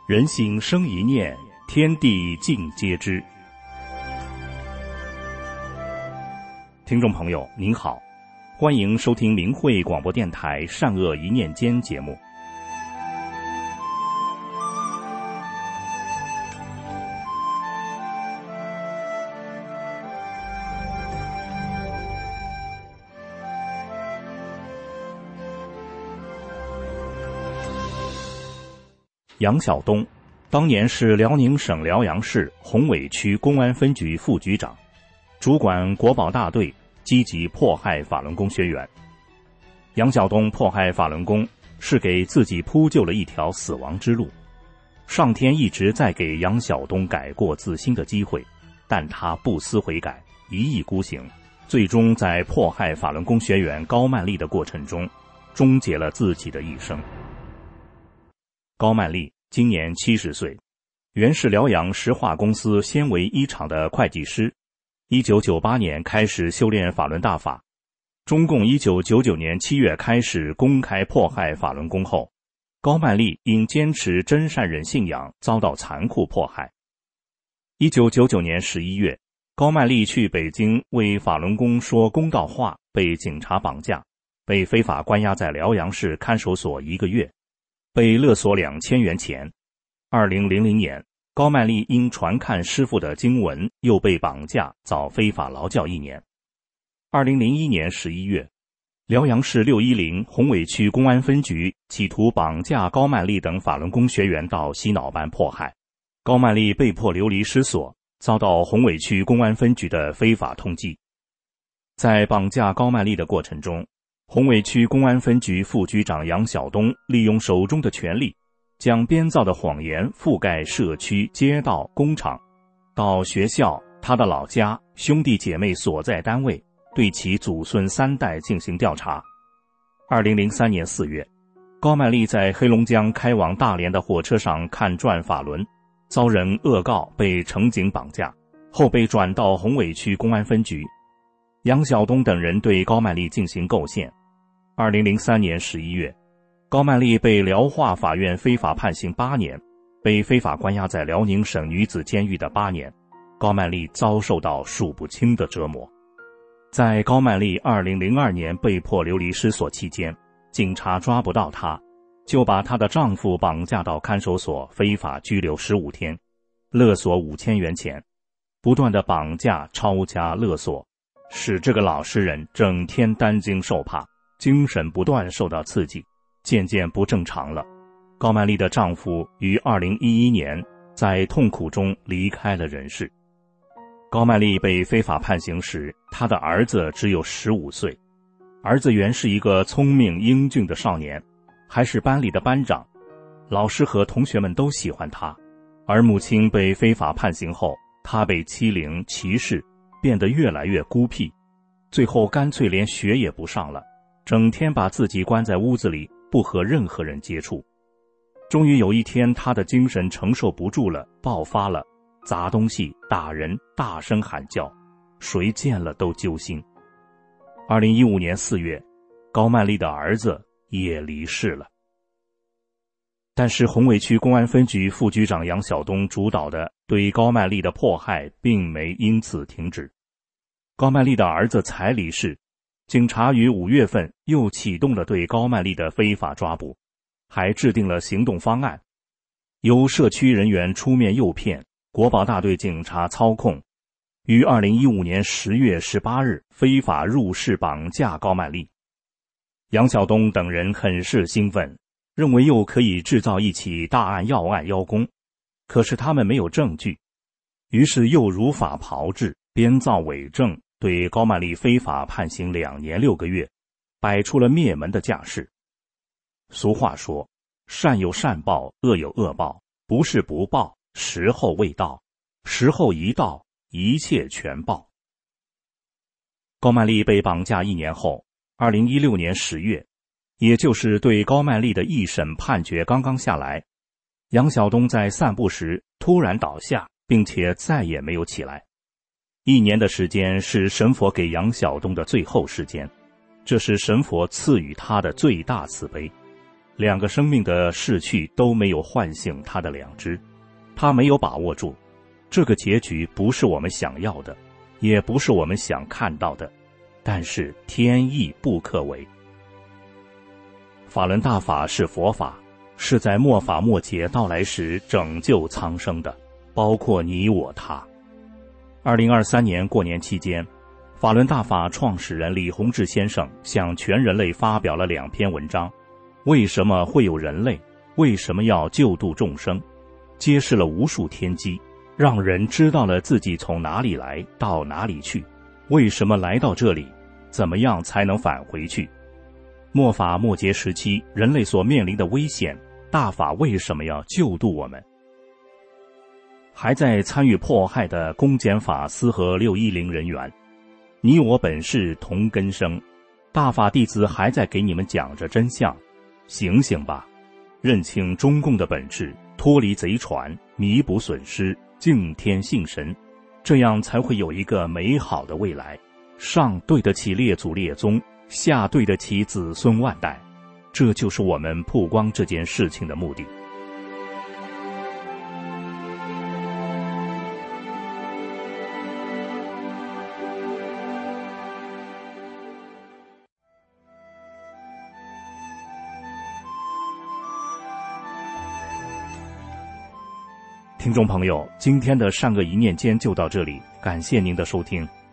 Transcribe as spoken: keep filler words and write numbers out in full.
人心生一念，天地尽皆知。听众朋友您好，欢迎收听明慧广播电台善恶一念间节目。杨晓东当年是辽宁省辽阳市宏伟区公安分局副局长，主管国保大队，积极迫害法轮功学员。杨晓东迫害法轮功是给自己铺就了一条死亡之路。上天一直在给杨晓东改过自新的机会，但他不思悔改，一意孤行，最终在迫害法轮功学员高曼丽的过程中终结了自己的一生。高曼丽今年七十岁，原是辽阳石化公司纤维一厂的会计师。一九九八年开始修炼法轮大法，中共一九九九年七月开始公开迫害法轮功后，高曼丽因坚持真善忍信仰遭到残酷迫害。一九九九年十一月，高曼丽去北京为法轮功说公道话，被警察绑架，被非法关押在辽阳市看守所一个月，被勒索两千元钱。二零零零年，高曼丽因传看师父的经文又被绑架，遭非法劳教一年。二零零一年十一月，辽阳市六一零宏伟区公安分局企图绑架高曼丽等法轮功学员到洗脑班迫害，高曼丽被迫流离失所，遭到宏伟区公安分局的非法通缉。在绑架高曼丽的过程中，宏伟区公安分局副局长杨晓东利用手中的权力，将编造的谎言覆盖社区、街道、工厂，到学校、他的老家、兄弟姐妹所在单位，对其祖孙三代进行调查。二零零三年四月，高曼丽在黑龙江开往大连的火车上看转法轮，遭人恶告，被乘警绑架，后被转到宏伟区公安分局。杨晓东等人对高曼丽进行构陷。二零零三年十一月，高曼丽被辽化法院非法判刑八年，被非法关押在辽宁省女子监狱的八年。高曼丽遭受到数不清的折磨。在高曼丽二零零二年被迫流离失所期间，警察抓不到她，就把她的丈夫绑架到看守所非法拘留十五天，勒索五千元钱，不断的绑架、抄家、勒索，使这个老实人整天担惊受怕，精神不断受到刺激，渐渐不正常了。高曼丽的丈夫于二零一一年在痛苦中离开了人世。高曼丽被非法判刑时，她的儿子只有十五岁。儿子原是一个聪明英俊的少年，还是班里的班长，老师和同学们都喜欢他。而母亲被非法判刑后，他被欺凌歧视，变得越来越孤僻，最后干脆连学也不上了，整天把自己关在屋子里，不和任何人接触。终于有一天，他的精神承受不住了，爆发了，砸东西、打人，大声喊叫，谁见了都揪心。二零一五年四月，高曼丽的儿子也离世了。但是宏伟区公安分局副局长杨晓东主导的对高曼丽的迫害并没因此停止。高曼丽的儿子才离世，警察于五月份又启动了对高曼丽的非法抓捕，还制定了行动方案，由社区人员出面诱骗，国保大队警察操控，于二零一五年十月十八日非法入室绑架高曼丽。杨晓东等人很是兴奋，认为又可以制造一起大案要案邀功，可是他们没有证据，于是又如法炮制，编造伪证，对高曼丽非法判刑两年六个月，摆出了灭门的架势。俗话说，善有善报，恶有恶报，不是不报，时候未到，时候一到，一切全报。高曼丽被绑架一年后，二零一六年十月，也就是对高曼丽的一审判决刚刚下来，杨晓东在散步时突然倒下，并且再也没有起来。一年的时间是神佛给杨晓东的最后时间，这是神佛赐予他的最大慈悲。 两个生命的逝去都没有唤醒他的良知，他没有把握住。这个结局不是我们想要的，也不是我们想看到的，但是天意不可违。法轮大法是佛法，是在末法末劫到来时拯救苍生的，包括你我他。二零二三年过年期间，法轮大法创始人李洪志先生向全人类发表了两篇文章，为什么会有人类？为什么要救度众生？揭示了无数天机，让人知道了自己从哪里来到哪里去，为什么来到这里，怎么样才能返回去。末法末劫时期人类所面临的危险，大法为什么要救度我们？还在参与迫害的公检法司和六一零人员，你我本是同根生，大法弟子还在给你们讲着真相，醒醒吧，认清中共的本质，脱离贼船，弥补损失，敬天信神，这样才会有一个美好的未来，上对得起列祖列宗，下对得起子孙万代，这就是我们曝光这件事情的目的。听众朋友，今天的善恶一念间就到这里，感谢您的收听。